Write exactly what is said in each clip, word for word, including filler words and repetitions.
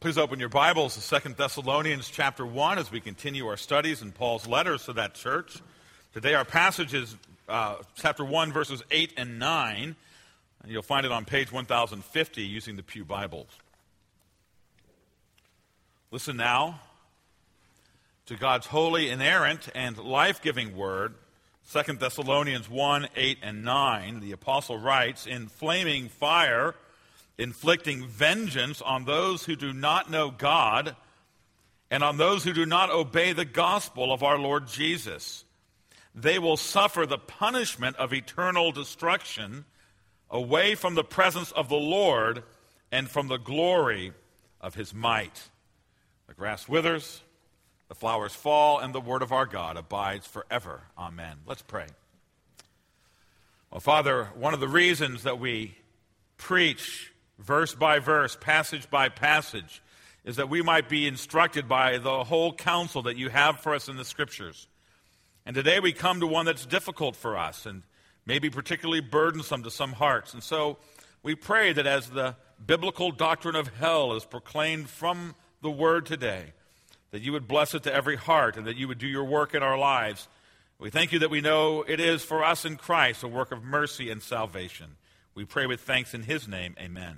Please open your Bibles to Second Thessalonians chapter one as we continue our studies in Paul's letters to that church. Today our passage is uh, chapter one, verses eight and nine. And you'll find it on page one thousand fifty using the Pew Bibles. Listen now to God's holy, inerrant, and life-giving word. Second Thessalonians one, eight and nine. The apostle writes, "In flaming fire, inflicting vengeance on those who do not know God and on those who do not obey the gospel of our Lord Jesus. They will suffer the punishment of eternal destruction away from the presence of the Lord and from the glory of his might." The grass withers, the flowers fall, and the word of our God abides forever. Amen. Let's pray. Well, Father, one of the reasons that we preach verse by verse, passage by passage, is that we might be instructed by the whole counsel that you have for us in the Scriptures. And today we come to one that's difficult for us and maybe particularly burdensome to some hearts. And so we pray that as the biblical doctrine of hell is proclaimed from the Word today, that you would bless it to every heart and that you would do your work in our lives. We thank you that we know it is for us in Christ a work of mercy and salvation. We pray with thanks in his name, amen.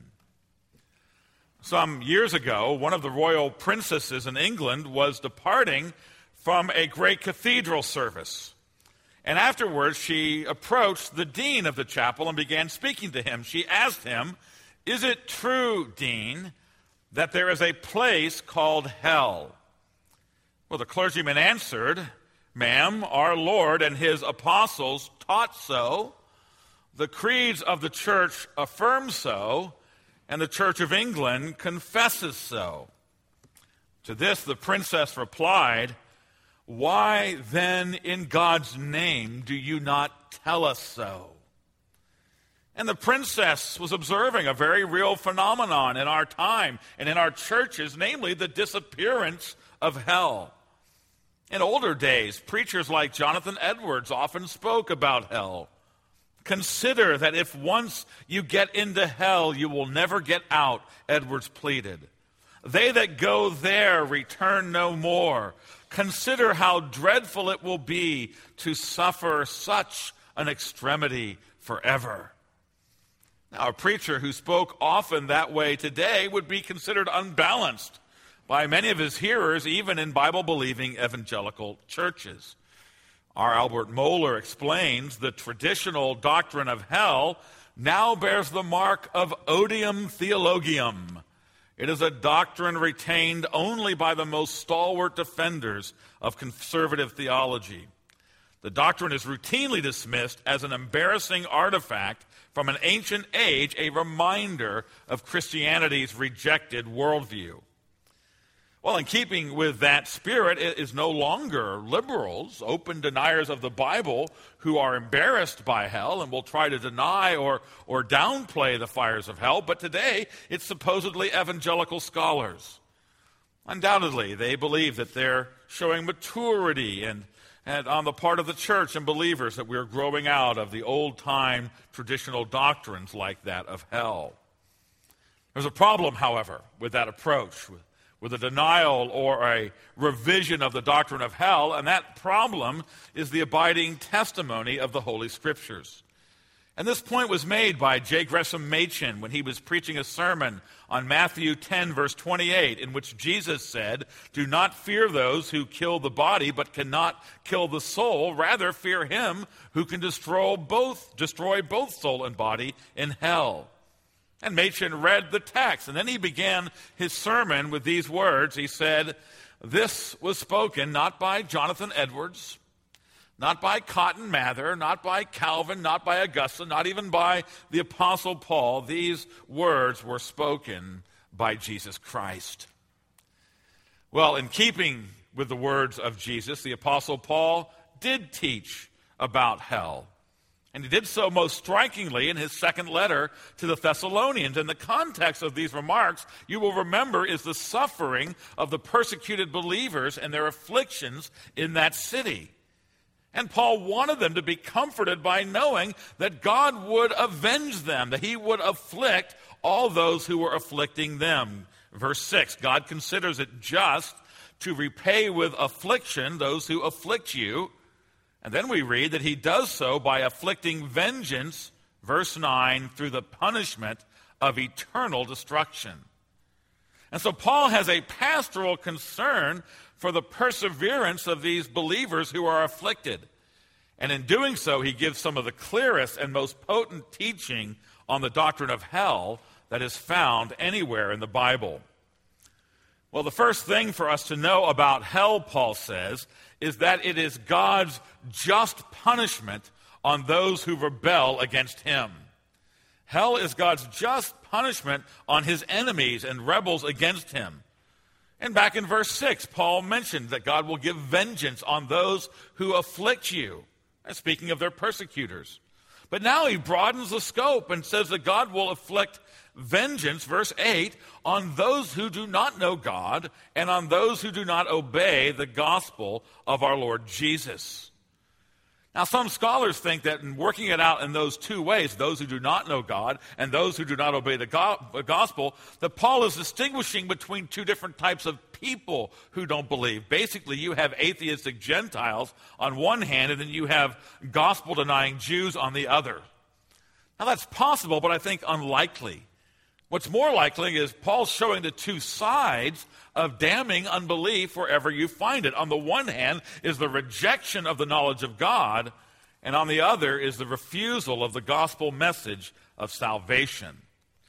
Some years ago, one of the royal princesses in England was departing from a great cathedral service. And afterwards, she approached the dean of the chapel and began speaking to him. She asked him, "Is it true, Dean, that there is a place called hell?" Well, the clergyman answered, "Ma'am, our Lord and his apostles taught so. The creeds of the church affirm so, and the Church of England confesses so." To this the princess replied, "Why then in God's name do you not tell us so?" And the princess was observing a very real phenomenon in our time and in our churches, namely the disappearance of hell. In older days, preachers like Jonathan Edwards often spoke about hell. "Consider that if once you get into hell, you will never get out," Edwards pleaded. "They that go there return no more. Consider how dreadful it will be to suffer such an extremity forever." Now, a preacher who spoke often that way today would be considered unbalanced by many of his hearers, even in Bible-believing evangelical churches. R. Albert Mohler explains the traditional doctrine of hell now bears the mark of odium theologium. It is a doctrine retained only by the most stalwart defenders of conservative theology. The doctrine is routinely dismissed as an embarrassing artifact from an ancient age, a reminder of Christianity's rejected worldview. Well, in keeping with that spirit, it is no longer liberals, open deniers of the Bible, who are embarrassed by hell and will try to deny or, or downplay the fires of hell, but today it's supposedly evangelical scholars. Undoubtedly, they believe that they're showing maturity and, and on the part of the church and believers that we're growing out of the old-time traditional doctrines like that of hell. There's a problem, however, with that approach, with with a denial or a revision of the doctrine of hell, and that problem is the abiding testimony of the Holy Scriptures. And this point was made by J. Gresham Machen when he was preaching a sermon on Matthew ten, verse twenty-eight, in which Jesus said, "Do not fear those who kill the body, but cannot kill the soul. Rather fear him who can destroy both, destroy both soul and body in hell." And Machen read the text, and then he began his sermon with these words. He said, "This was spoken not by Jonathan Edwards, not by Cotton Mather, not by Calvin, not by Augustine, not even by the Apostle Paul. These words were spoken by Jesus Christ." Well, in keeping with the words of Jesus, the Apostle Paul did teach about hell. And he did so most strikingly in his second letter to the Thessalonians. And the context of these remarks, you will remember, is the suffering of the persecuted believers and their afflictions in that city. And Paul wanted them to be comforted by knowing that God would avenge them, that he would afflict all those who were afflicting them. Verse six, God considers it just to repay with affliction those who afflict you. And then we read that he does so by afflicting vengeance, verse nine, through the punishment of eternal destruction. And so Paul has a pastoral concern for the perseverance of these believers who are afflicted. And in doing so, he gives some of the clearest and most potent teaching on the doctrine of hell that is found anywhere in the Bible. Well, the first thing for us to know about hell, Paul says, is that it is God's just punishment on those who rebel against him. Hell is God's just punishment on his enemies and rebels against him. And back in verse six, Paul mentioned that God will give vengeance on those who afflict you, speaking of their persecutors. But now he broadens the scope and says that God will afflict vengeance, verse eight, on those who do not know God and on those who do not obey the gospel of our Lord Jesus. Now, some scholars think that in working it out in those two ways, those who do not know God and those who do not obey the go- gospel, that Paul is distinguishing between two different types of people who don't believe. Basically, you have atheistic Gentiles on one hand, and then you have gospel-denying Jews on the other. Now, that's possible, but I think unlikely. What's more likely is Paul's showing the two sides of damning unbelief wherever you find it. On the one hand is the rejection of the knowledge of God, and on the other is the refusal of the gospel message of salvation.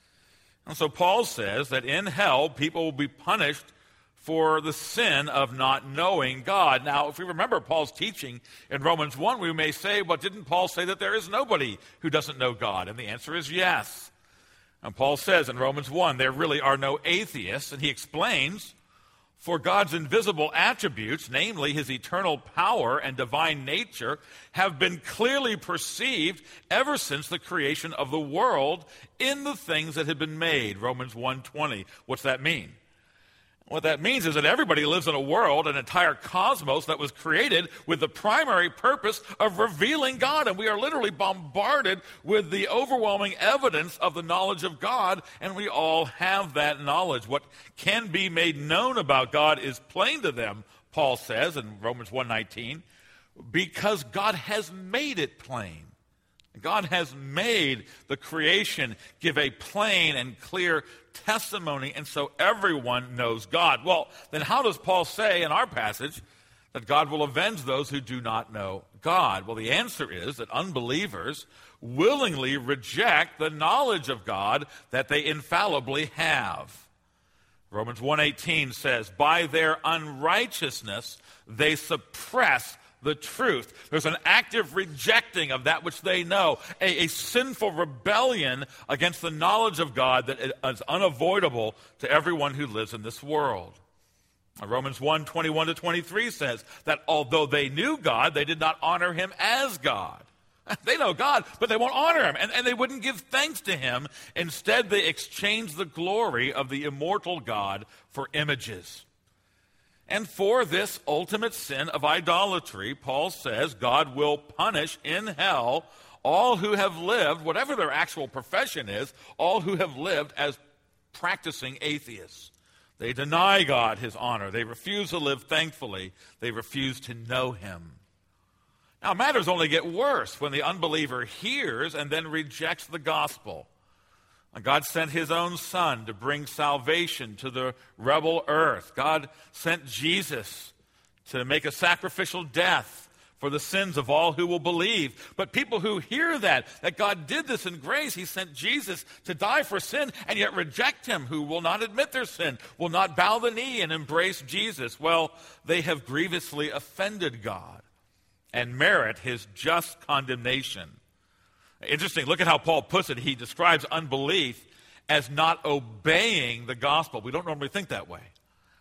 And so Paul says that in hell, people will be punished for the sin of not knowing God. Now, if we remember Paul's teaching in Romans one, we may say, well, didn't Paul say that there is nobody who doesn't know God? And the answer is yes. And Paul says in Romans one, there really are no atheists, and he explains, for God's invisible attributes, namely his eternal power and divine nature, have been clearly perceived ever since the creation of the world in the things that have been made. Romans one twenty. What's that mean? What that means is that everybody lives in a world, an entire cosmos that was created with the primary purpose of revealing God. And we are literally bombarded with the overwhelming evidence of the knowledge of God, and we all have that knowledge. What can be made known about God is plain to them, Paul says in Romans one nineteen, because God has made it plain. God has made the creation give a plain and clear testimony, and so everyone knows God. Well, then how does Paul say in our passage that God will avenge those who do not know God? Well, the answer is that unbelievers willingly reject the knowledge of God that they infallibly have. Romans one eighteen says, by their unrighteousness they suppress the truth. There's an active rejecting of that which they know, a, a sinful rebellion against the knowledge of God that is unavoidable to everyone who lives in this world. Romans one twenty-one to twenty-three says that although they knew God, they did not honor him as God. They know God, but they won't honor him, and, and they wouldn't give thanks to him. Instead, they exchanged the glory of the immortal God for images. And for this ultimate sin of idolatry, Paul says God will punish in hell all who have lived, whatever their actual profession is, all who have lived as practicing atheists. They deny God his honor. They refuse to live thankfully. They refuse to know him. Now, matters only get worse when the unbeliever hears and then rejects the gospel. God sent his own son to bring salvation to the rebel earth. God sent Jesus to make a sacrificial death for the sins of all who will believe. But people who hear that, that God did this in grace, he sent Jesus to die for sin, and yet reject him, who will not admit their sin, will not bow the knee and embrace Jesus, well, they have grievously offended God and merit his just condemnation. Interesting, look at how Paul puts it. He describes unbelief as not obeying the gospel. We don't normally think that way.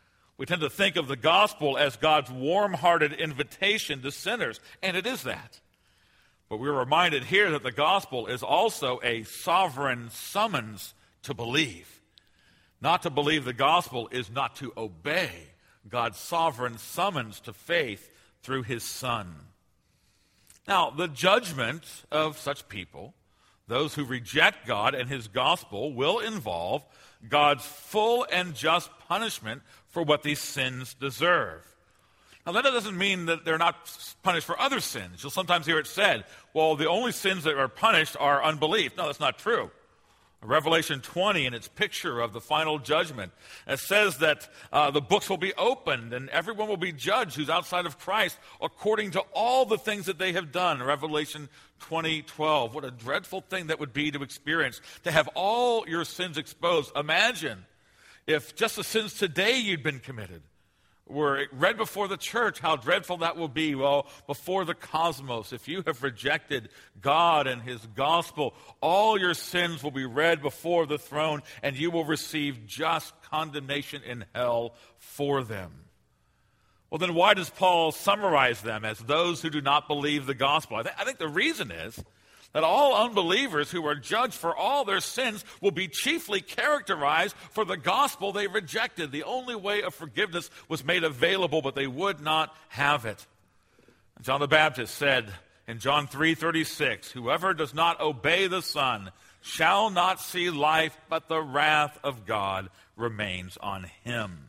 We tend to think of the gospel as God's warm-hearted invitation to sinners, and it is that. But we're reminded here that the gospel is also a sovereign summons to believe. Not to believe the gospel is not to obey God's sovereign summons to faith through his Son. Now, the judgment of such people, Those who reject God and his gospel will involve God's full and just punishment for what these sins deserve. Now, that doesn't mean that they're not punished for other sins. You'll sometimes hear it said, well, the only sins that are punished are unbelief. No, that's not true. Revelation twenty, in its picture of the final judgment, it says that uh, the books will be opened and everyone will be judged who's outside of Christ according to all the things that they have done. Revelation twenty twelve. What a dreadful thing that would be to experience, to have all your sins exposed. Imagine if just the sins today you'd been committed were read before the church, how dreadful that will be. Well, before the cosmos, if you have rejected God and his gospel, all your sins will be read before the throne, and you will receive just condemnation in hell for them. Well, then why does Paul summarize them as those who do not believe the gospel? I, th- I think the reason is that all unbelievers who are judged for all their sins will be chiefly characterized for the gospel they rejected. The only way of forgiveness was made available, but they would not have it. John the Baptist said in John three thirty-six, "Whoever does not obey the Son shall not see life, but the wrath of God remains on him."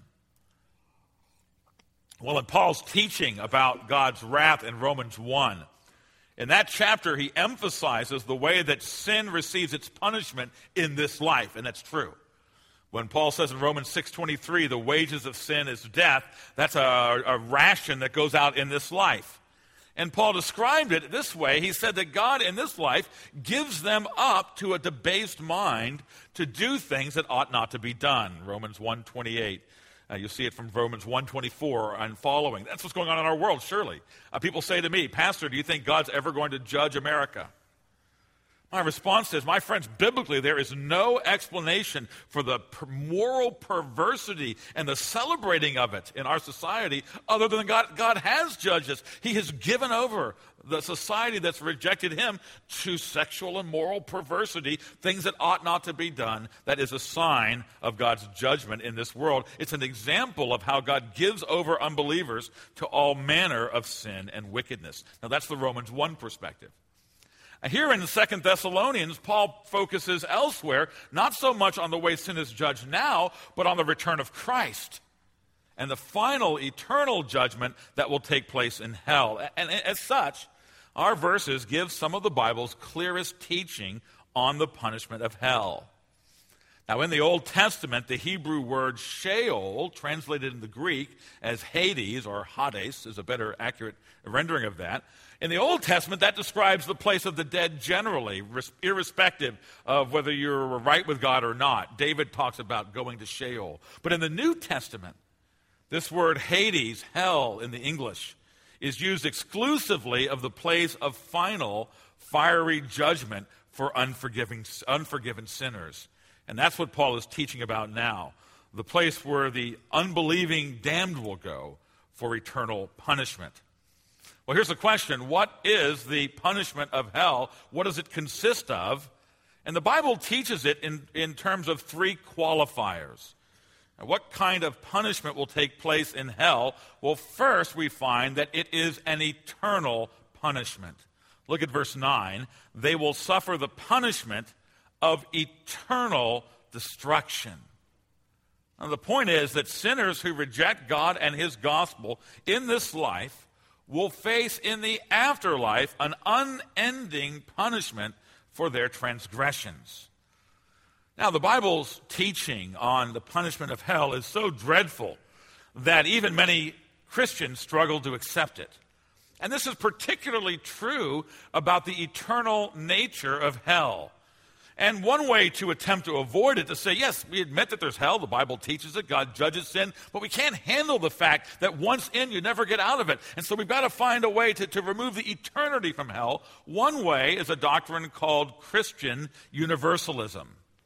Well, in Paul's teaching about God's wrath in Romans one, in that chapter, he emphasizes the way that sin receives its punishment in this life, and that's true. When Paul says in Romans six twenty-three, the wages of sin is death, that's a, a ration that goes out in this life. And Paul described it this way. He said that God in this life gives them up to a debased mind to do things that ought not to be done. Romans one twenty-eight. Uh, you'll see it from Romans one twenty-four and following. That's what's going on in our world, surely. Uh, people say to me, "Pastor, do you think God's ever going to judge America?" My response is, my friends, biblically, there is no explanation for the per- moral perversity and the celebrating of it in our society other than God, God has judged us. He has given over the society that's rejected him to sexual and moral perversity, things that ought not to be done. That is a sign of God's judgment in this world. It's an example of how God gives over unbelievers to all manner of sin and wickedness. Now, that's the Romans one perspective. Here in Second Thessalonians, Paul focuses elsewhere, not so much on the way sin is judged now, but on the return of Christ and the final eternal judgment that will take place in hell. And as such, our verses give some of the Bible's clearest teaching on the punishment of hell. Now, in the Old Testament, the Hebrew word Sheol, translated in the Greek as Hades or Hades, is a better accurate rendering of that. In the Old Testament, that describes the place of the dead generally, irrespective of whether you're right with God or not. David talks about going to Sheol. But in the New Testament, this word Hades, hell in the English, is used exclusively of the place of final fiery judgment for unforgiving, unforgiven sinners. And that's what Paul is teaching about now, the place where the unbelieving damned will go for eternal punishment. Well, here's the question. What is the punishment of hell? What does it consist of? And the Bible teaches it in, in terms of three qualifiers. Now, what kind of punishment will take place in hell? Well, first we find that it is an eternal punishment. Look at verse nine. They will suffer the punishment of eternal destruction. Now, the point is that sinners who reject God and his gospel in this life will face in the afterlife an unending punishment for their transgressions. Now, the Bible's teaching on the punishment of hell is so dreadful that even many Christians struggle to accept it. And this is particularly true about the eternal nature of hell. And one way to attempt to avoid it, to say, yes, we admit that there's hell, the Bible teaches it, God judges sin, but we can't handle the fact that once in, you never get out of it. And so we've got to find a way to, to remove the eternity from hell. One way is a doctrine called Christian universalism.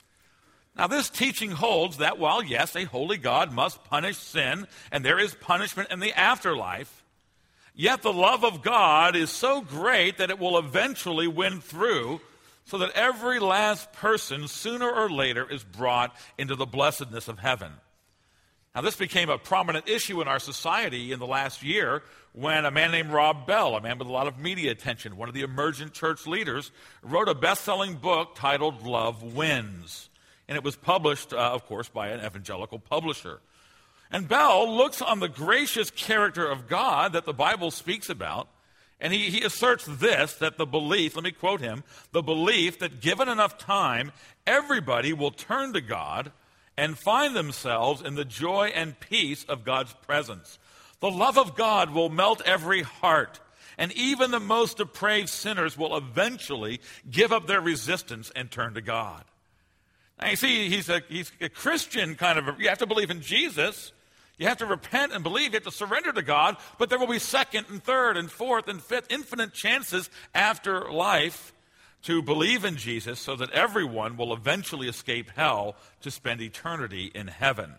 Now, this teaching holds that while, yes, a holy God must punish sin, and there is punishment in the afterlife, yet the love of God is so great that it will eventually win through, so that every last person, sooner or later, is brought into the blessedness of heaven. Now, this became a prominent issue in our society in the last year when a man named Rob Bell, a man with a lot of media attention, one of the emergent church leaders, wrote a best-selling book titled Love Wins. And it was published, uh, of course, by an evangelical publisher. And Bell looks on the gracious character of God that the Bible speaks about, and he, he asserts this, that the belief, let me quote him, the belief that given enough time, everybody will turn to God and find themselves in the joy and peace of God's presence. The love of God will melt every heart, and even the most depraved sinners will eventually give up their resistance and turn to God. Now, you see, he's a, he's a Christian kind of, a, you have to believe in Jesus, you have to repent and believe, you have to surrender to God, but there will be second and third and fourth and fifth, infinite chances after life to believe in Jesus so that everyone will eventually escape hell to spend eternity in heaven.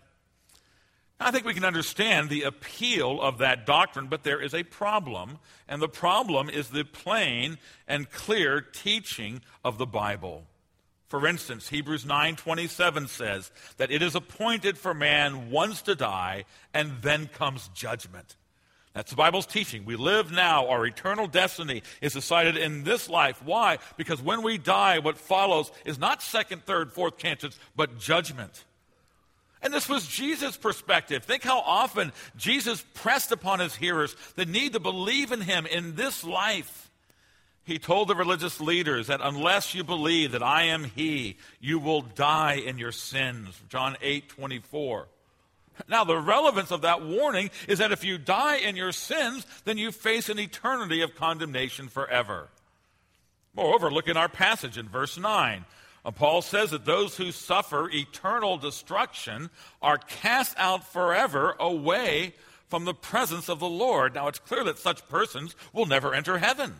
I think we can understand the appeal of that doctrine, but there is a problem, and the problem is the plain and clear teaching of the Bible. For instance, Hebrews nine twenty-seven says that it is appointed for man once to die, and then comes judgment. That's the Bible's teaching. We live now. Our eternal destiny is decided in this life. Why? Because when we die, what follows is not second, third, fourth chances, but judgment. And this was Jesus' perspective. Think how often Jesus pressed upon his hearers the need to believe in him in this life. He told the religious leaders that unless you believe that I am he, you will die in your sins. John eight twenty-four. Now, the relevance of that warning is that if you die in your sins, then you face an eternity of condemnation forever. Moreover, look in our passage in verse nine. Paul says that those who suffer eternal destruction are cast out forever away from the presence of the Lord. Now, it's clear that such persons will never enter heaven.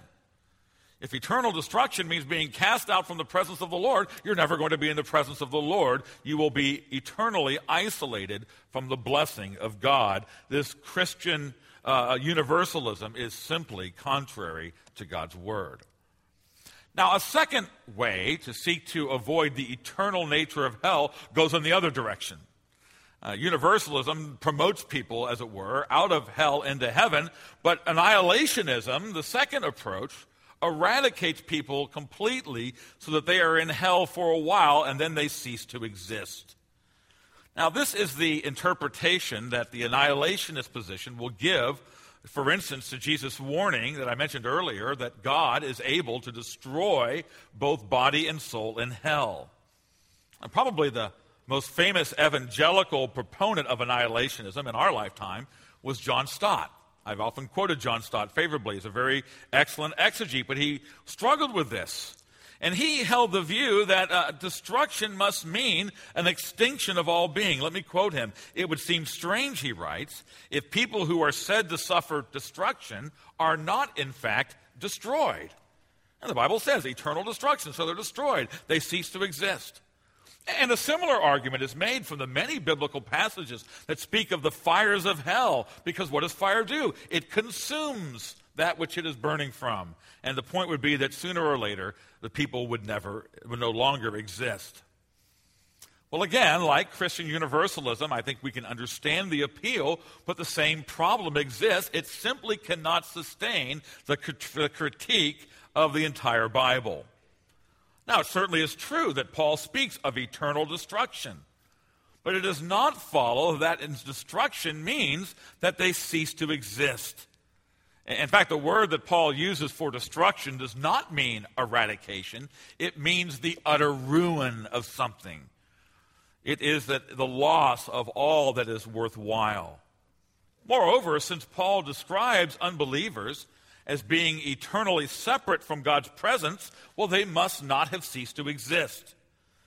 If eternal destruction means being cast out from the presence of the Lord, you're never going to be in the presence of the Lord. You will be eternally isolated from the blessing of God. This Christian uh, universalism is simply contrary to God's word. Now, a second way to seek to avoid the eternal nature of hell goes in the other direction. Uh, universalism promotes people, as it were, out of hell into heaven, but annihilationism, the second approach, eradicates people completely so that they are in hell for a while and then they cease to exist. Now, this is the interpretation that the annihilationist position will give, for instance, to Jesus' warning that I mentioned earlier, that God is able to destroy both body and soul in hell. And probably the most famous evangelical proponent of annihilationism in our lifetime was John Stott. I've often quoted John Stott favorably. He's a very excellent exegete, but he struggled with this. And he held the view that uh, destruction must mean an extinction of all being. Let me quote him. It would seem strange, he writes, if people who are said to suffer destruction are not, in fact, destroyed. And the Bible says eternal destruction, so they're destroyed. They cease to exist. And a similar argument is made from the many biblical passages that speak of the fires of hell, because what does fire do? It consumes that which it is burning from. And the point would be that sooner or later, the people would never, would no longer exist. Well, again, like Christian universalism, I think we can understand the appeal, but the same problem exists. It simply cannot sustain the, the critique of the entire Bible. Now, it certainly is true that Paul speaks of eternal destruction, but it does not follow that destruction means that they cease to exist. In fact, the word that Paul uses for destruction does not mean eradication. It means the utter ruin of something. It is that the loss of all that is worthwhile. Moreover, since Paul describes unbelievers as being eternally separate from God's presence, well, they must not have ceased to exist.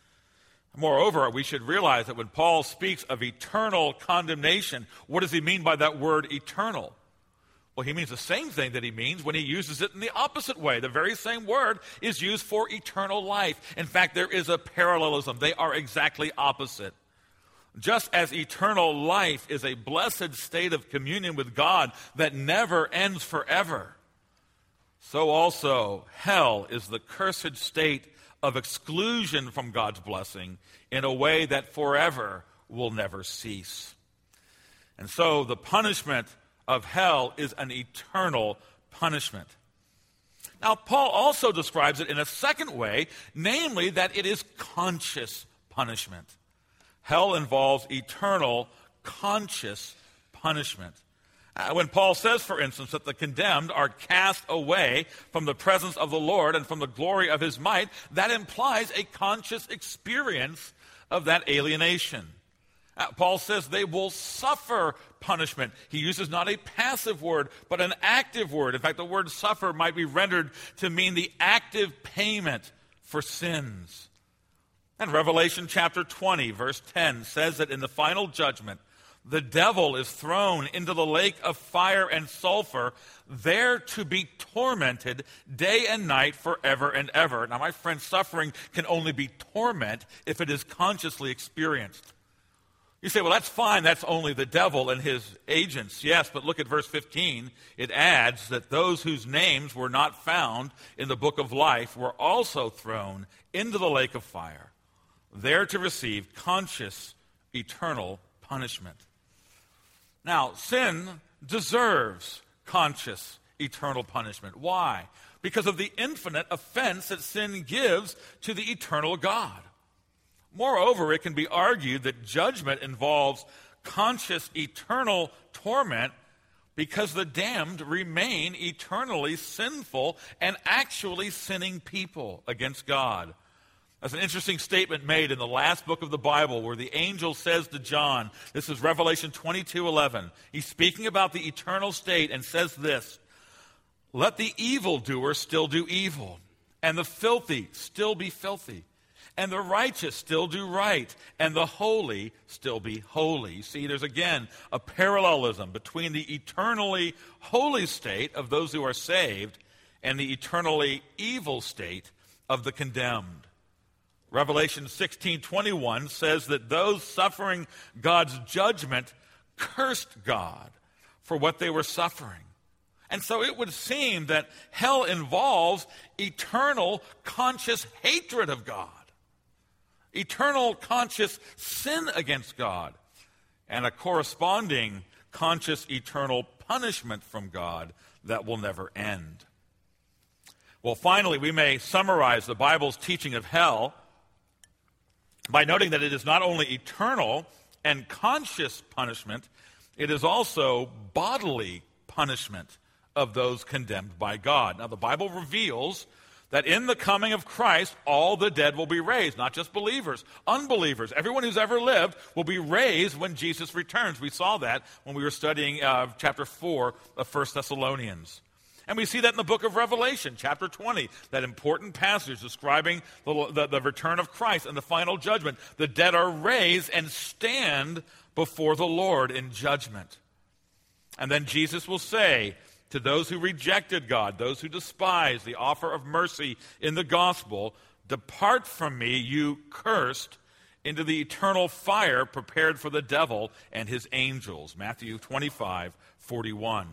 Moreover, we should realize that when Paul speaks of eternal condemnation, what does he mean by that word eternal? Well, he means the same thing that he means when he uses it in the opposite way. The very same word is used for eternal life. In fact, there is a parallelism. They are exactly opposite. Just as eternal life is a blessed state of communion with God that never ends forever, so also hell is the cursed state of exclusion from God's blessing in a way that forever will never cease. And so the punishment of hell is an eternal punishment. Now, Paul also describes it in a second way, namely that it is conscious punishment. Hell involves eternal, conscious punishment. Uh, when Paul says, for instance, that the condemned are cast away from the presence of the Lord and from the glory of his might, that implies a conscious experience of that alienation. Uh, Paul says they will suffer punishment. He uses not a passive word, but an active word. In fact, the word suffer might be rendered to mean the active payment for sins. And Revelation chapter twenty, verse ten, says that in the final judgment, the devil is thrown into the lake of fire and sulfur, there to be tormented day and night forever and ever. Now, my friend, suffering can only be torment if it is consciously experienced. You say, well, that's fine. That's only the devil and his agents. Yes, but look at verse fifteen. It adds that those whose names were not found in the book of life were also thrown into the lake of fire, there to receive conscious, eternal punishment. Now, sin deserves conscious, eternal punishment. Why? Because of the infinite offense that sin gives to the eternal God. Moreover, it can be argued that judgment involves conscious, eternal torment because the damned remain eternally sinful and actually sinning people against God. That's an interesting statement made in the last book of the Bible where the angel says to John, this is Revelation twenty-two eleven. He's speaking about the eternal state and says this, let the evildoer still do evil, and the filthy still be filthy, and the righteous still do right, and the holy still be holy. See, there's again a parallelism between the eternally holy state of those who are saved and the eternally evil state of the condemned. Revelation sixteen twenty-one says that those suffering God's judgment cursed God for what they were suffering. And so it would seem that hell involves eternal conscious hatred of God, eternal conscious sin against God, and a corresponding conscious eternal punishment from God that will never end. Well, finally, we may summarize the Bible's teaching of hell by noting that it is not only eternal and conscious punishment, it is also bodily punishment of those condemned by God. Now, the Bible reveals that in the coming of Christ, all the dead will be raised, not just believers, unbelievers. Everyone who's ever lived will be raised when Jesus returns. We saw that when we were studying uh, chapter four of First Thessalonians. And we see that in the book of Revelation, chapter twenty, that important passage describing the, the, the return of Christ and the final judgment. The dead are raised and stand before the Lord in judgment. And then Jesus will say to those who rejected God, those who despise the offer of mercy in the gospel, depart from me, you cursed, into the eternal fire prepared for the devil and his angels. Matthew twenty-five forty-one.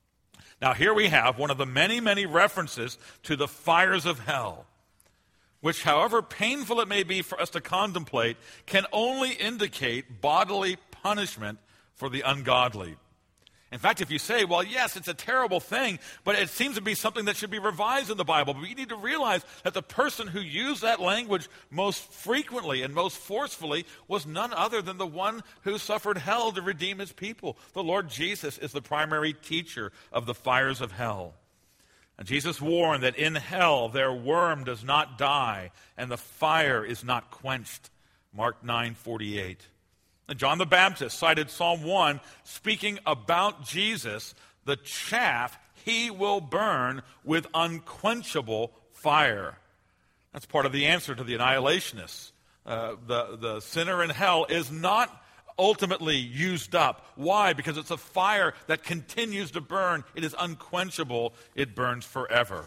Now, here we have one of the many, many references to the fires of hell, which, however painful it may be for us to contemplate, can only indicate bodily punishment for the ungodly. In fact, if you say, well, yes, it's a terrible thing, but it seems to be something that should be revised in the Bible. But you need to realize that the person who used that language most frequently and most forcefully was none other than the one who suffered hell to redeem his people. The Lord Jesus is the primary teacher of the fires of hell. And Jesus warned that in hell their worm does not die and the fire is not quenched. Mark nine forty-eight. And John the Baptist cited Psalm one, speaking about Jesus, the chaff he will burn with unquenchable fire. That's part of the answer to the annihilationists. Uh, the, the sinner in hell is not ultimately used up. Why? Because it's a fire that continues to burn. It is unquenchable. It burns forever.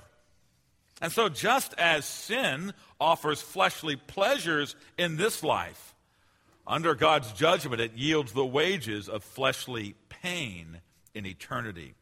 And so just as sin offers fleshly pleasures in this life, under God's judgment, it yields the wages of fleshly pain in eternity.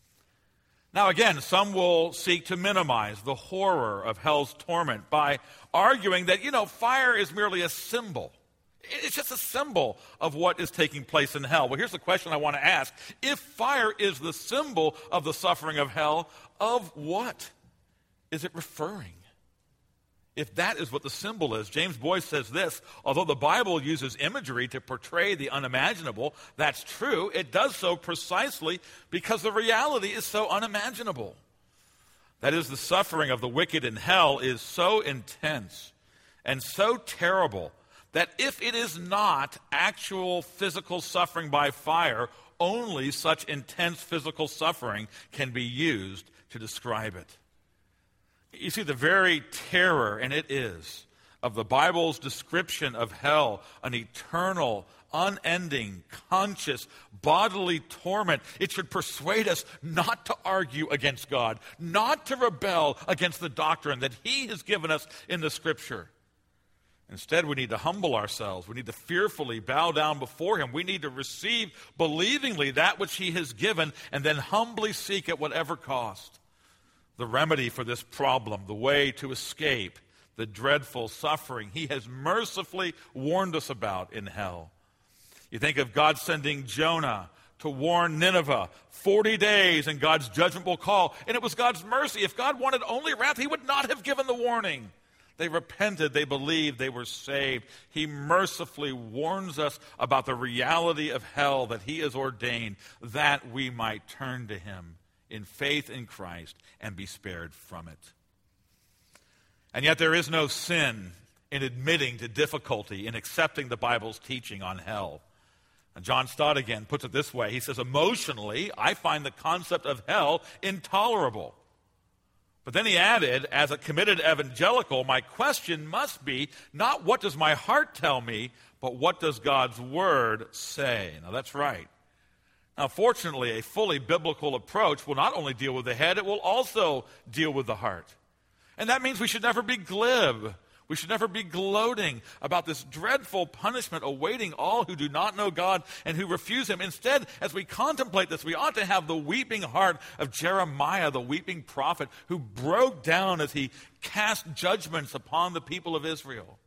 Now again, some will seek to minimize the horror of hell's torment by arguing that, you know, fire is merely a symbol. It's just a symbol of what is taking place in hell. Well, here's the question I want to ask. If fire is the symbol of the suffering of hell, of what is it referring? If that is what the symbol is, James Boyce says this: although the Bible uses imagery to portray the unimaginable, that's true. It does so precisely because the reality is so unimaginable. That is, the suffering of the wicked in hell is so intense and so terrible that if it is not actual physical suffering by fire, only such intense physical suffering can be used to describe it. You see, the very terror, and it is, of the Bible's description of hell, an eternal, unending, conscious, bodily torment, it should persuade us not to argue against God, not to rebel against the doctrine that He has given us in the Scripture. Instead, we need to humble ourselves. We need to fearfully bow down before Him. We need to receive believingly that which He has given and then humbly seek at whatever cost the remedy for this problem, the way to escape the dreadful suffering He has mercifully warned us about in hell. You think of God sending Jonah to warn Nineveh, forty days, and God's judgment will call. And it was God's mercy. If God wanted only wrath, He would not have given the warning. They repented, they believed, they were saved. He mercifully warns us about the reality of hell that He has ordained, that we might turn to Him in faith in Christ and be spared from it. And yet there is no sin in admitting to difficulty in accepting the Bible's teaching on hell. And John Stott again puts it this way. He says, emotionally, I find the concept of hell intolerable. But then he added, as a committed evangelical, my question must be not what does my heart tell me, but what does God's Word say? Now that's right. Now fortunately, a fully biblical approach will not only deal with the head, it will also deal with the heart. And that means we should never be glib. We should never be gloating about this dreadful punishment awaiting all who do not know God and who refuse Him. Instead, as we contemplate this, we ought to have the weeping heart of Jeremiah, the weeping prophet, who broke down as he cast judgments upon the people of Israel.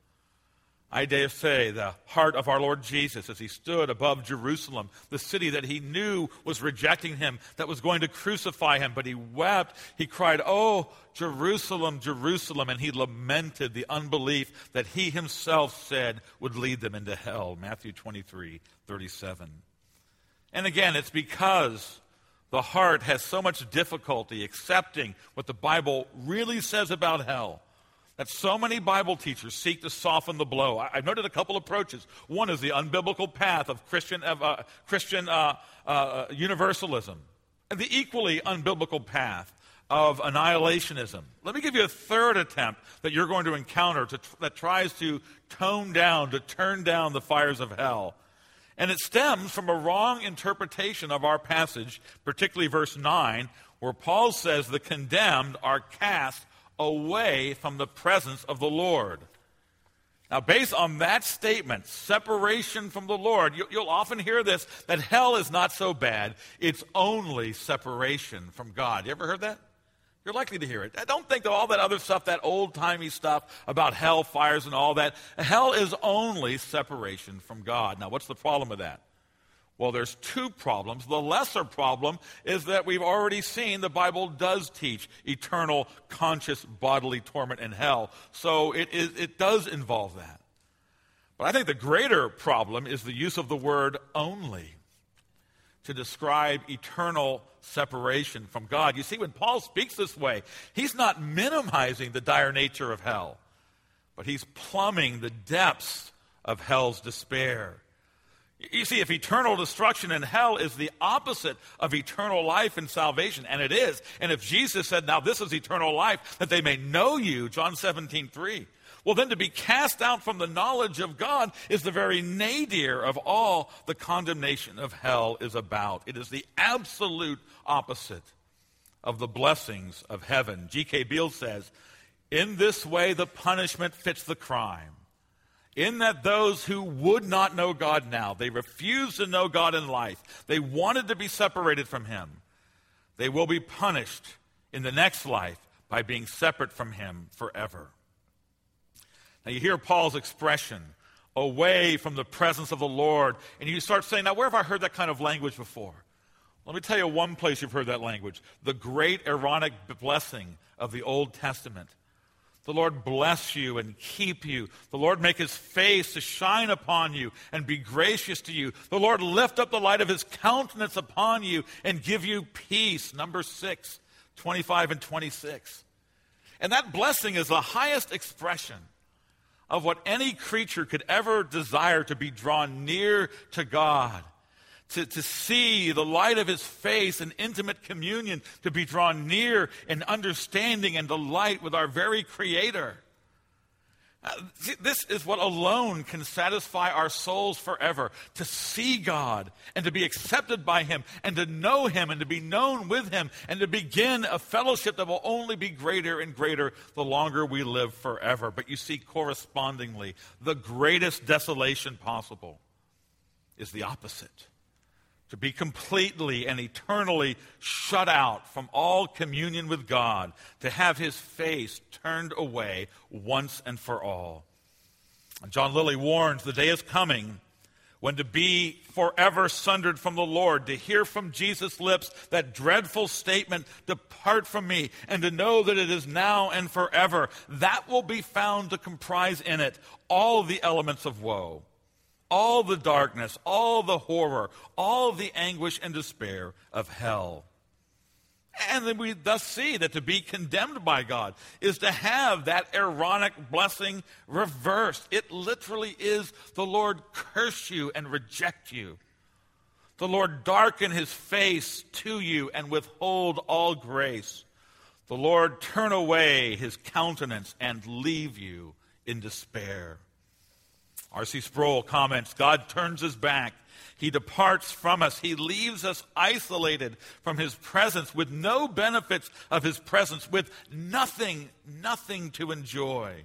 I dare say the heart of our Lord Jesus as He stood above Jerusalem, the city that He knew was rejecting Him, that was going to crucify Him, but He wept. He cried, "Oh, Jerusalem, Jerusalem," and He lamented the unbelief that He Himself said would lead them into hell. Matthew twenty-three thirty-seven. And again, it's because the heart has so much difficulty accepting what the Bible really says about hell that so many Bible teachers seek to soften the blow. I, I've noted a couple approaches. One is the unbiblical path of Christian, uh, Christian uh, uh, universalism, and the equally unbiblical path of annihilationism. Let me give you a third attempt that you're going to encounter to, that tries to tone down, to turn down the fires of hell. And it stems from a wrong interpretation of our passage, particularly verse nine, where Paul says the condemned are cast away from the presence of the Lord. Now, based on that statement, separation from the Lord, you, you'll often hear this, that hell is not so bad. It's only separation from God. You ever heard that? You're likely to hear it. I don't think that all that other stuff, that old-timey stuff about hell fires and all that, hell is only separation from God. Now, what's the problem with that? Well, there's two problems. The lesser problem is that we've already seen the Bible does teach eternal, conscious bodily torment in hell. So it, is, it does involve that. But I think the greater problem is the use of the word only to describe eternal separation from God. You see, when Paul speaks this way, he's not minimizing the dire nature of hell, but he's plumbing the depths of hell's despair. You see, if eternal destruction in hell is the opposite of eternal life and salvation, and it is, and if Jesus said, now this is eternal life, that they may know you, John seventeen three, well then to be cast out from the knowledge of God is the very nadir of all the condemnation of hell is about. It is the absolute opposite of the blessings of heaven. G K Beale says, in this way the punishment fits the crime. In that those who would not know God now, they refused to know God in life, they wanted to be separated from Him, they will be punished in the next life by being separate from Him forever. Now you hear Paul's expression, away from the presence of the Lord. And you start saying, now where have I heard that kind of language before? Let me tell you one place you've heard that language. The great Aaronic blessing of the Old Testament. The Lord bless you and keep you. The Lord make his face to shine upon you and be gracious to you. The Lord lift up the light of his countenance upon you and give you peace. Number six, twenty-five and twenty-six. And that blessing is the highest expression of what any creature could ever desire, to be drawn near to God, to, to see the light of his face in intimate communion, to be drawn near in understanding and delight with our very Creator. Uh, this is what alone can satisfy our souls forever, to see God and to be accepted by him and to know him and to be known with him and to begin a fellowship that will only be greater and greater the longer we live forever. But you see, correspondingly, the greatest desolation possible is the opposite. To be completely and eternally shut out from all communion with God, to have his face turned away once and for all. And John Lilly warns the day is coming when to be forever sundered from the Lord, to hear from Jesus' lips that dreadful statement, "Depart from me," and to know that it is now and forever, that will be found to comprise in it all the elements of woe. All the darkness, all the horror, all the anguish and despair of hell. And then we thus see that to be condemned by God is to have that Aaronic blessing reversed. It literally is the Lord curse you and reject you. The Lord darken his face to you and withhold all grace. The Lord turn away his countenance and leave you in despair. R C Sproul comments, God turns his back. He departs from us. He leaves us isolated from his presence, with no benefits of his presence, with nothing, nothing to enjoy.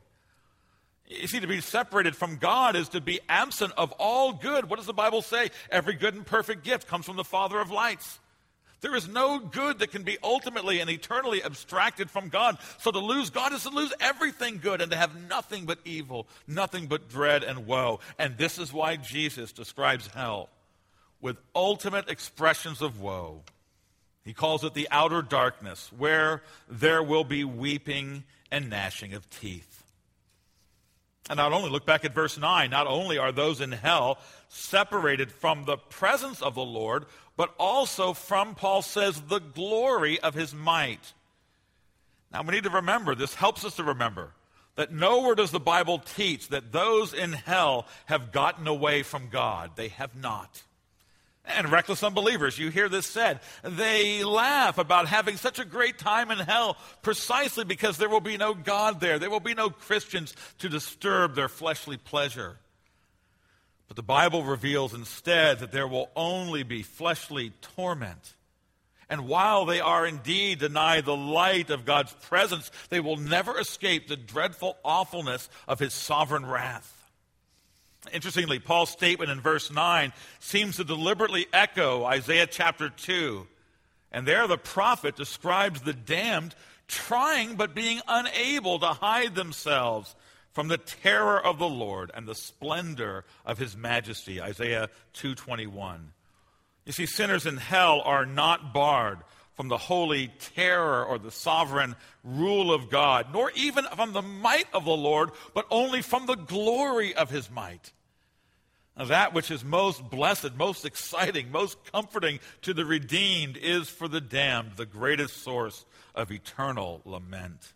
You see, to be separated from God is to be absent of all good. What does the Bible say? Every good and perfect gift comes from the Father of lights. There is no good that can be ultimately and eternally abstracted from God. So to lose God is to lose everything good and to have nothing but evil, nothing but dread and woe. And this is why Jesus describes hell with ultimate expressions of woe. He calls it the outer darkness, where there will be weeping and gnashing of teeth. And not only, look back at verse nine, not only are those in hell separated from the presence of the Lord, but also from, Paul says, the glory of his might. Now we need to remember, this helps us to remember, that nowhere does the Bible teach that those in hell have gotten away from God. They have not. And reckless unbelievers, you hear this said, they laugh about having such a great time in hell precisely because there will be no God there. There will be no Christians to disturb their fleshly pleasure. But the Bible reveals instead that there will only be fleshly torment. And while they are indeed denied the light of God's presence, they will never escape the dreadful awfulness of his sovereign wrath. Interestingly, Paul's statement in verse nine seems to deliberately echo Isaiah chapter two. And there the prophet describes the damned trying but being unable to hide themselves from the terror of the Lord and the splendor of his majesty, Isaiah two twenty-one. You see, sinners in hell are not barred from the holy terror or the sovereign rule of God, nor even from the might of the Lord, but only from the glory of his might. Now, that which is most blessed, most exciting, most comforting to the redeemed is for the damned the greatest source of eternal lament.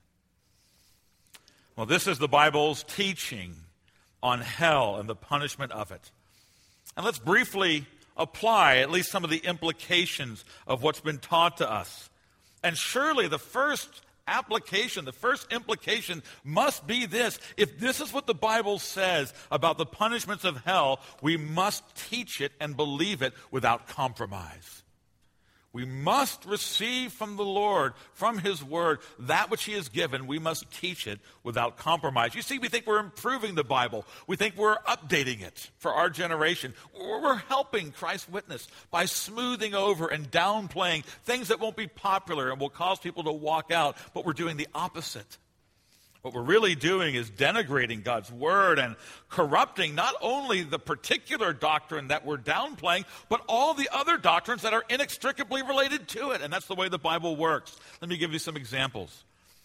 Well, this is the Bible's teaching on hell and the punishment of it. And let's briefly apply at least some of the implications of what's been taught to us. And surely the first application, the first implication must be this. If this is what the Bible says about the punishments of hell, we must teach it and believe it without compromise. We must receive from the Lord, from his word, that which he has given. We must teach it without compromise. You see, we think we're improving the Bible. We think we're updating it for our generation. We're helping Christ's witness by smoothing over and downplaying things that won't be popular and will cause people to walk out, but we're doing the opposite. What we're really doing is denigrating God's word and corrupting not only the particular doctrine that we're downplaying, but all the other doctrines that are inextricably related to it. And that's the way the Bible works. Let me give you some examples.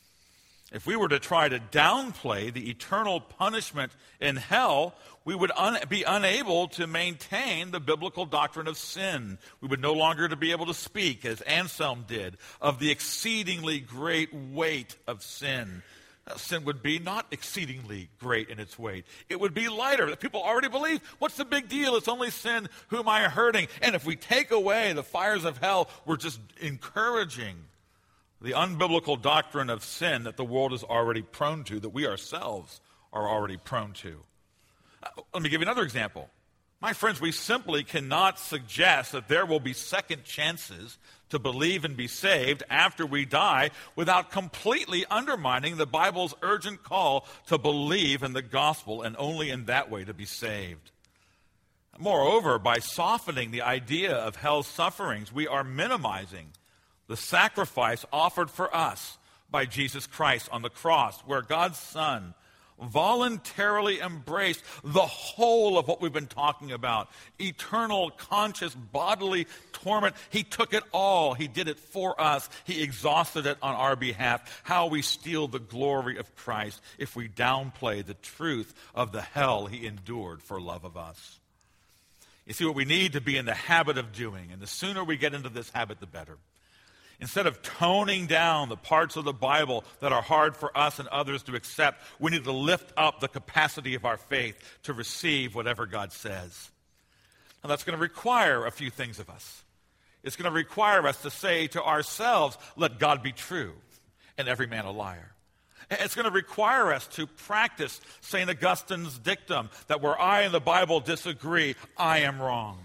If we were to try to downplay the eternal punishment in hell, we would un- be unable to maintain the biblical doctrine of sin. We would no longer to be able to speak, as Anselm did, of the exceedingly great weight of sin. Now, sin would be not exceedingly great in its weight. It would be lighter. That people already believe, what's the big deal? It's only sin. Who am I hurting? And if we take away the fires of hell, we're just encouraging the unbiblical doctrine of sin that the world is already prone to, that we ourselves are already prone to. Uh, let me give you another example. My friends, we simply cannot suggest that there will be second chances to believe and be saved after we die without completely undermining the Bible's urgent call to believe in the gospel and only in that way to be saved. Moreover, by softening the idea of hell's sufferings, we are minimizing the sacrifice offered for us by Jesus Christ on the cross, where God's Son voluntarily embraced the whole of what we've been talking about. Eternal, conscious, bodily torment. He took it all. He did it for us. He exhausted it on our behalf. How we steal the glory of Christ if we downplay the truth of the hell he endured for love of us. You see, what we need to be in the habit of doing, and the sooner we get into this habit, the better. Instead of toning down the parts of the Bible that are hard for us and others to accept, we need to lift up the capacity of our faith to receive whatever God says. Now, that's going to require a few things of us. It's going to require us to say to ourselves, let God be true and every man a liar. It's going to require us to practice Saint Augustine's dictum that where I and the Bible disagree, I am wrong.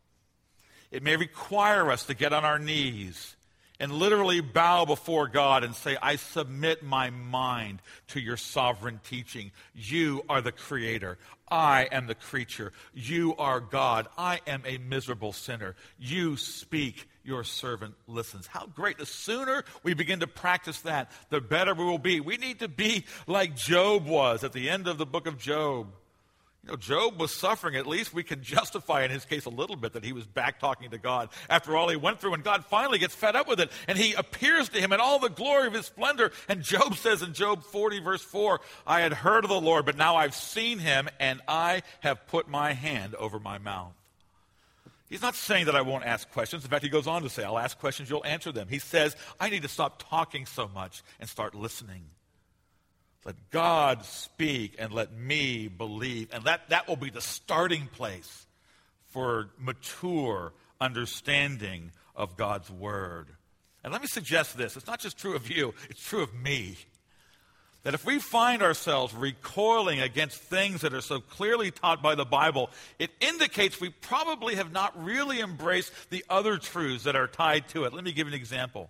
It may require us to get on our knees and literally bow before God and say, I submit my mind to your sovereign teaching. You are the creator. I am the creature. You are God. I am a miserable sinner. You speak. Your servant listens. How great. The sooner we begin to practice that, the better we will be. We need to be like Job was at the end of the book of Job. You know, Job was suffering. At least we can justify in his case a little bit that he was back talking to God after all he went through, and God finally gets fed up with it, and he appears to him in all the glory of his splendor. And Job says in Job forty, verse four, I had heard of the Lord, but now I've seen him, and I have put my hand over my mouth. He's not saying that I won't ask questions. In fact, he goes on to say, I'll ask questions, you'll answer them. He says, I need to stop talking so much and start listening. Let God speak and let me believe. And that, that will be the starting place for mature understanding of God's word. And let me suggest this. It's not just true of you, it's true of me. That if we find ourselves recoiling against things that are so clearly taught by the Bible, it indicates we probably have not really embraced the other truths that are tied to it. Let me give you an example.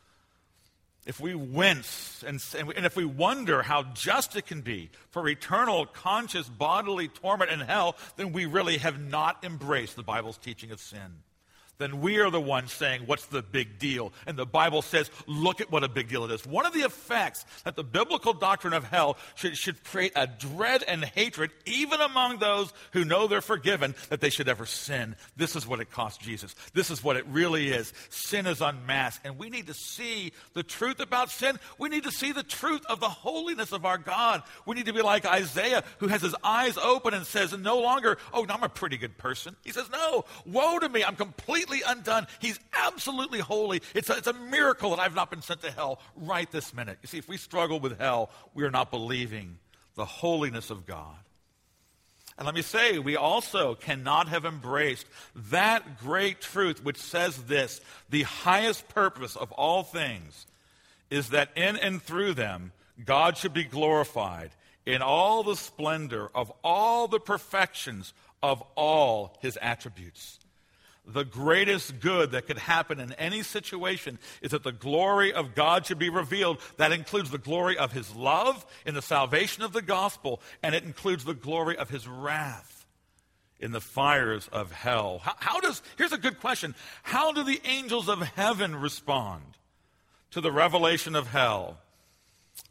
If we wince and, and if we wonder how just it can be for eternal, conscious, bodily torment in hell, then we really have not embraced the Bible's teaching of sin. Then we are the ones saying, what's the big deal? And the Bible says, look at what a big deal it is. One of the effects that the biblical doctrine of hell should, should create a dread and hatred, even among those who know they're forgiven, that they should ever sin. This is what it cost Jesus. This is what it really is. Sin is unmasked. And we need to see the truth about sin. We need to see the truth of the holiness of our God. We need to be like Isaiah, who has his eyes open and says, no longer, oh, I'm a pretty good person. He says, no, woe to me. I'm completely undone. He's absolutely holy. It's a, it's a miracle that I've not been sent to hell right this minute. You see, if we struggle with hell, we are not believing the holiness of God. And let me say, we also cannot have embraced that great truth which says this: the highest purpose of all things is that in and through them, God should be glorified in all the splendor of all the perfections of all his attributes. The greatest good that could happen in any situation is that the glory of God should be revealed. That includes the glory of his love in the salvation of the gospel, and it includes the glory of his wrath in the fires of hell. How, how does, here's a good question. How do the angels of heaven respond to the revelation of hell?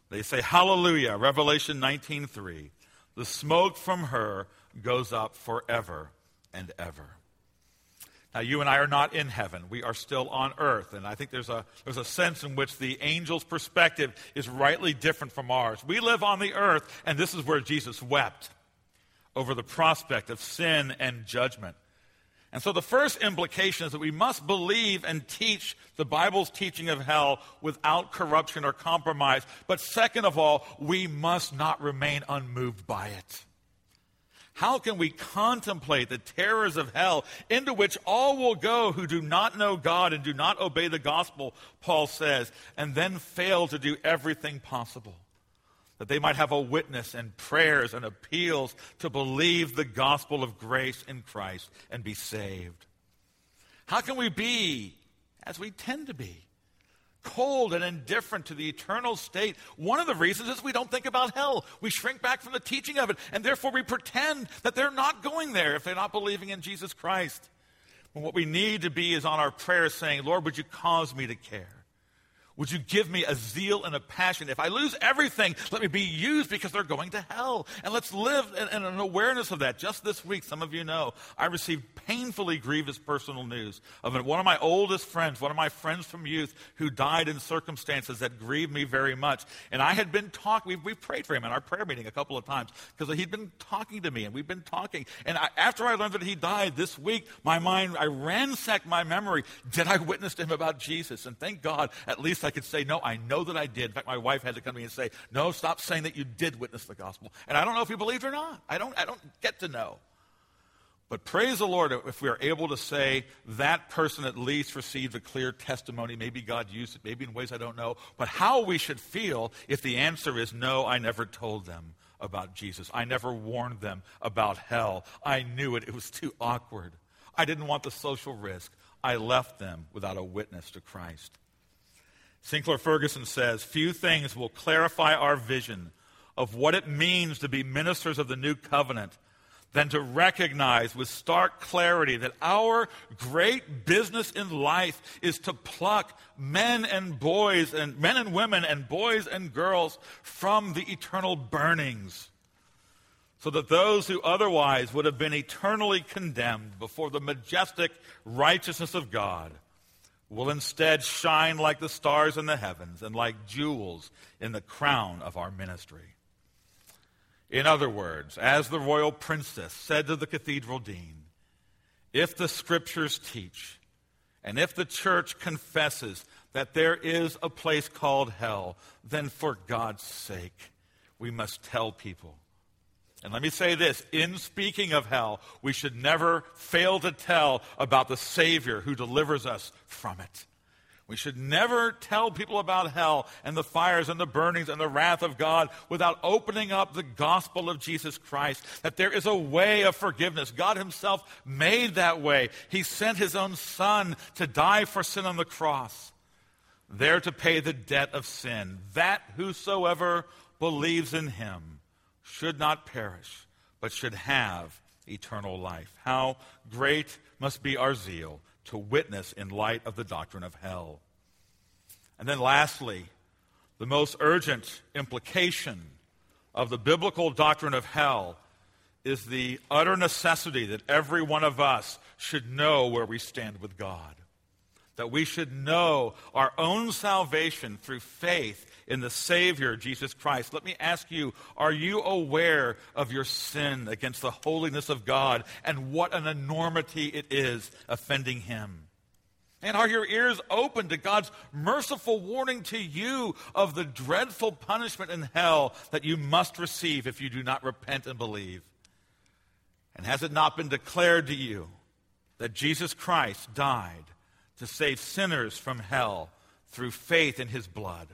They say, hallelujah, Revelation nineteen three. The smoke from her goes up forever and ever. Now, you and I are not in heaven. We are still on earth. And I think there's a, there's a sense in which the angel's perspective is rightly different from ours. We live on the earth, and this is where Jesus wept over the prospect of sin and judgment. And so the first implication is that we must believe and teach the Bible's teaching of hell without corruption or compromise. But second of all, we must not remain unmoved by it. How can we contemplate the terrors of hell into which all will go who do not know God and do not obey the gospel, Paul says, and then fail to do everything possible, that they might have a witness and prayers and appeals to believe the gospel of grace in Christ and be saved? How can we be, as we tend to be, cold and indifferent to the eternal state? One of the reasons is we don't think about hell. We shrink back from the teaching of it, and therefore we pretend that they're not going there if they're not believing in Jesus Christ. When what we need to be is on our prayers saying, Lord, would you cause me to care? Would you give me a zeal and a passion? If I lose everything, let me be used because they're going to hell. And let's live in, in an awareness of that. Just this week, some of you know, I received painfully grievous personal news of one of my oldest friends, one of my friends from youth, who died in circumstances that grieved me very much. And I had been talking, we've, we've prayed for him in our prayer meeting a couple of times because he'd been talking to me, and we've been talking. And I, after I learned that he died this week, my mind, I ransacked my memory. Did I witness to him about Jesus? And thank God, at least I could say, no, I know that I did. In fact, my wife had to come to me and say, no, stop saying that you did witness the gospel. And I don't know if you believed or not. I don't, I don't get to know. But praise the Lord if we are able to say that person at least received a clear testimony. Maybe God used it, maybe in ways I don't know. But how we should feel if the answer is, no, I never told them about Jesus. I never warned them about hell. I knew it. It was too awkward. I didn't want the social risk. I left them without a witness to Christ. Sinclair Ferguson says, few things will clarify our vision of what it means to be ministers of the new covenant than to recognize with stark clarity that our great business in life is to pluck men and boys and men and women and boys and girls from the eternal burnings, so that those who otherwise would have been eternally condemned before the majestic righteousness of God will instead shine like the stars in the heavens and like jewels in the crown of our ministry. In other words, as the royal princess said to the cathedral dean, if the scriptures teach and if the church confesses that there is a place called hell, then for God's sake, we must tell people. And let me say this, in speaking of hell, we should never fail to tell about the Savior who delivers us from it. We should never tell people about hell and the fires and the burnings and the wrath of God without opening up the gospel of Jesus Christ, that there is a way of forgiveness. God himself made that way. He sent his own Son to die for sin on the cross, there to pay the debt of sin, that whosoever believes in him should not perish, but should have eternal life. How great must be our zeal to witness in light of the doctrine of hell. And then lastly, the most urgent implication of the biblical doctrine of hell is the utter necessity that every one of us should know where we stand with God. That we should know our own salvation through faith in the Savior, Jesus Christ. Let me ask you, are you aware of your sin against the holiness of God and what an enormity it is offending him? And are your ears open to God's merciful warning to you of the dreadful punishment in hell that you must receive if you do not repent and believe? And has it not been declared to you that Jesus Christ died to save sinners from hell through faith in his blood?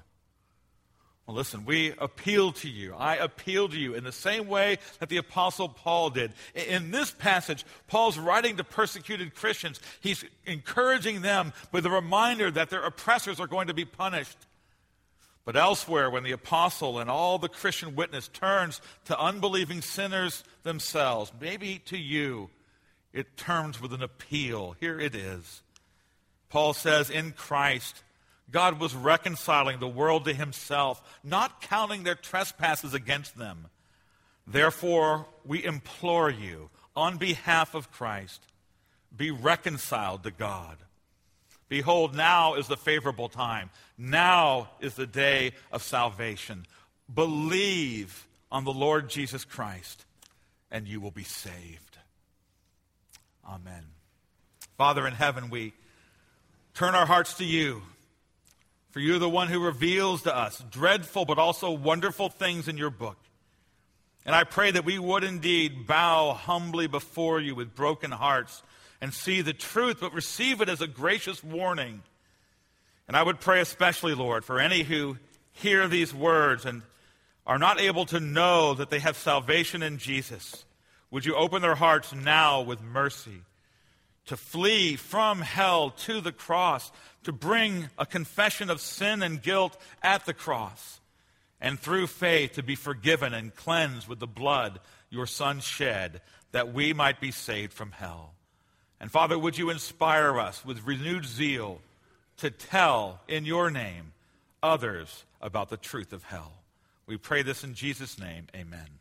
Well, listen, we appeal to you. I appeal to you in the same way that the Apostle Paul did. In this passage, Paul's writing to persecuted Christians. He's encouraging them with a reminder that their oppressors are going to be punished. But elsewhere, when the apostle and all the Christian witness turns to unbelieving sinners themselves, maybe to you, it turns with an appeal. Here it is. Paul says, in Christ, God was reconciling the world to himself, not counting their trespasses against them. Therefore, we implore you, on behalf of Christ, be reconciled to God. Behold, now is the favorable time. Now is the day of salvation. Believe on the Lord Jesus Christ, and you will be saved. Amen. Father in heaven, we turn our hearts to you. For you are the one who reveals to us dreadful but also wonderful things in your book. And I pray that we would indeed bow humbly before you with broken hearts and see the truth, but receive it as a gracious warning. And I would pray especially, Lord, for any who hear these words and are not able to know that they have salvation in Jesus. Would you open their hearts now with mercy to flee from hell to the cross, to bring a confession of sin and guilt at the cross, and through faith to be forgiven and cleansed with the blood your Son shed, that we might be saved from hell. And Father, would you inspire us with renewed zeal to tell in your name others about the truth of hell. We pray this in Jesus' name, amen.